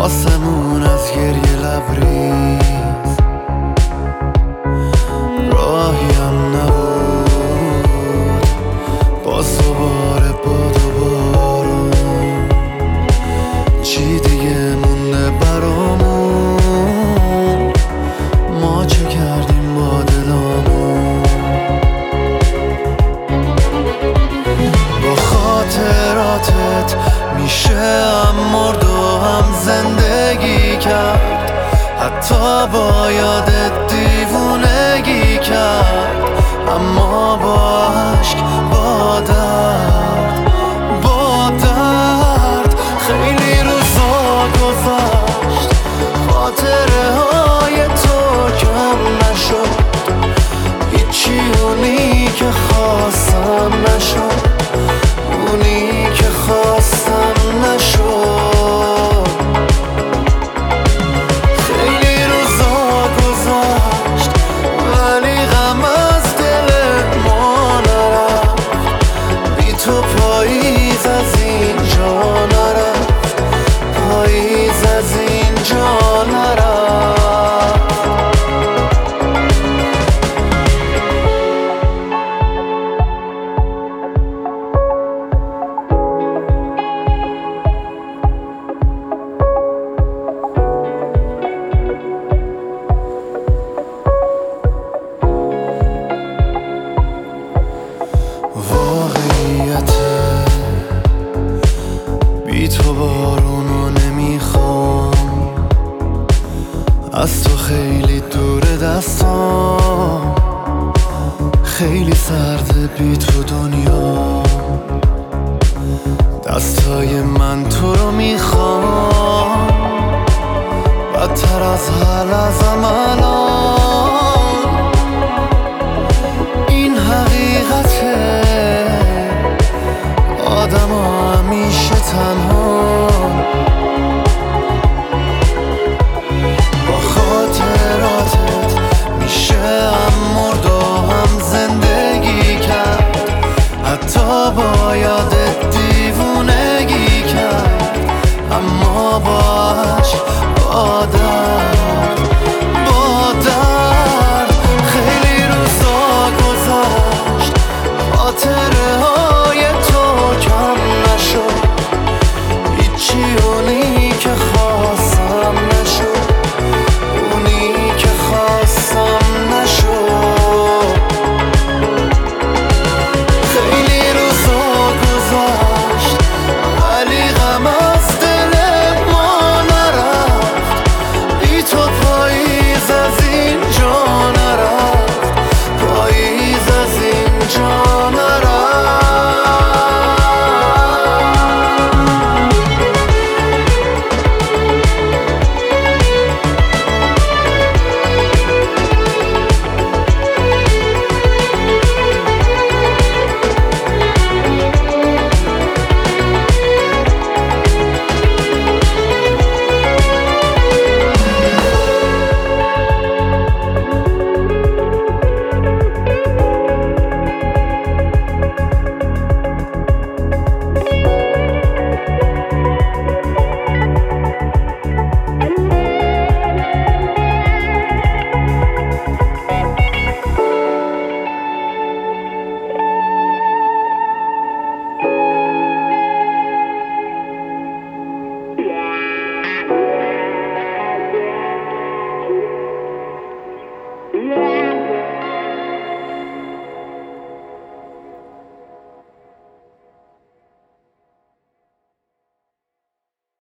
آسمون از گریه لبریز، راهی هم نبود باز دوباره باد و بارون. چی دیگه مونده برامون؟ ما چه کردیم با دلامون؟ با خاطراتت میشه هم مرد و هم زندگی کرد، حتی با یادت دیوونگی کرد. اما با عشق، با درد، با درد خیلی روزا گذشت، خاطره های تو کم نشد، هیچی اونی که خواستم نشد، اونی که خواستم نشد. خیلی روزا گذشت ولی غم از دل ما نرفت، بی تو پاییز از اینجا نرفت، پاییز از اینجا نرفت. واقعیته بی تو بارونو نمیخوام، از تو خیلی دور دستام، خیلی سرده بی تو دنیا. دستای من تو رو میخوام، بدتر از حال ازم الان. این حقیقته، آدم ها همیشه تنها